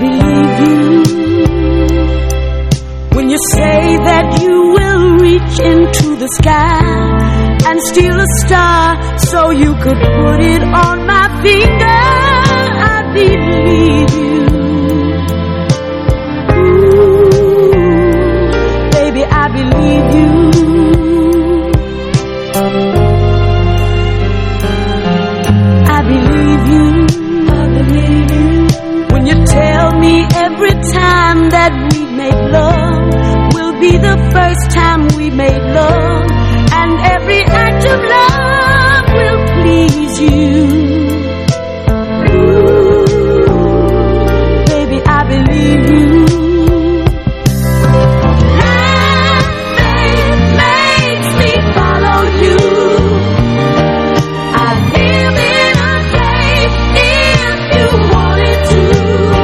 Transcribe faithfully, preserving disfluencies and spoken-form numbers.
believe you when you say that you will reach into the sky and steal a star so you could put it on my finger. I believe you. Ooh, baby, I believe you. I believe you. I believe you. When you tell me every time that we make love will be the first time we made love, and every act of love